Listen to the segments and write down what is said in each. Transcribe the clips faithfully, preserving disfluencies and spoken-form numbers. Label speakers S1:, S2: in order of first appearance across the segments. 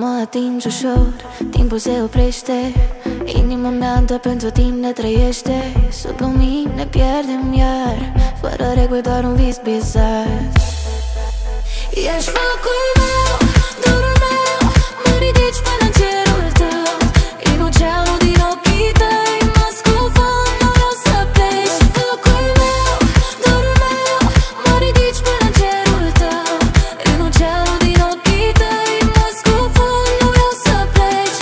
S1: Mă ating ușor, timpul se oprește. Inima mea întă pentru tine trăiește. Sub lumini ne pierdem iar, fără reguli, doar un vis bizar. Ești focul meu, dorul meu, mă ridici până în cerul tău. In oceanul din ochii tăi mă scufund, nu vreau să pleci. Ești focul meu, dorul meu, mă ridici până în cerul tău. In oceanul din ochii tăi mă scufund, nu vreau să pleci.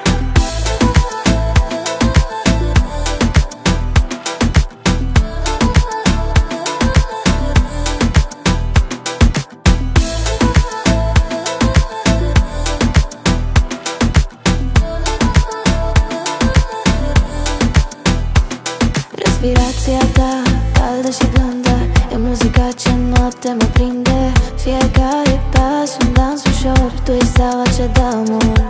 S1: Respirația ta, caldă și blândă, e muzica ce noapte mă prinde. Fiecare pas, un dans ușor, tu ești steaua ce dă amor.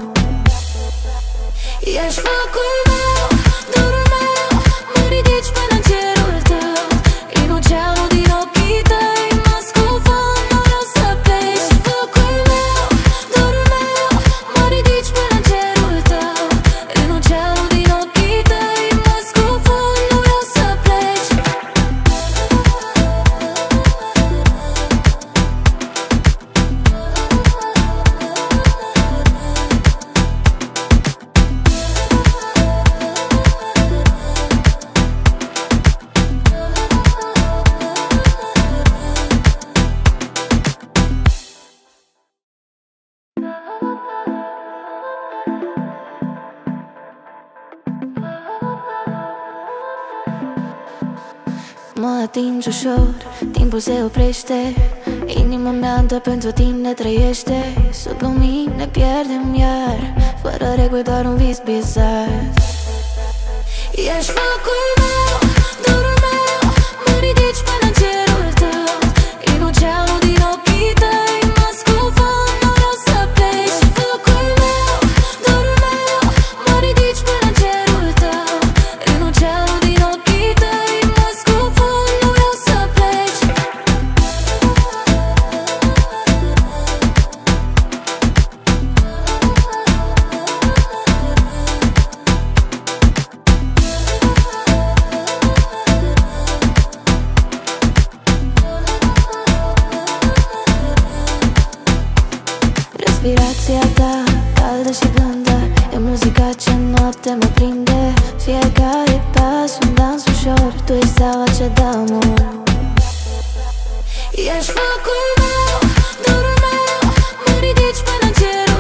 S1: Ești focul meu, dorul meu, mă ridici până în cerul tău. In oceanul din ochii tăi mă scufund, nu vreau să pleci. Ești focul meu, dorul meu, mă ridici până în cerul tău. In oceanul din ochii tăi mă scufund, nu vreau să pleci. Mă ating ușor, timpul se oprește. Inima mea întă pentru tine trăiește. Sub lumini ne pierdem iar, fără reguli, doar un vis bizar. Ești focul meu, dorul meu, mă ridici până în cerul tău. In oceanul din ochii tăi mă scufund, nu vreau să pleci. Ești focul meu, dorul meu, mă ridici până în cerul tău. In oceanul din ochii tăi mă scufund, nu vreau să pleci. Respirația ta, caldă și blândă, e muzica ce noapte mă prinde. Fiecare pas, un dans ușor, tu ești steaua ce dă amor. Ești focul meu, dorul meu, mă ridici până în cerul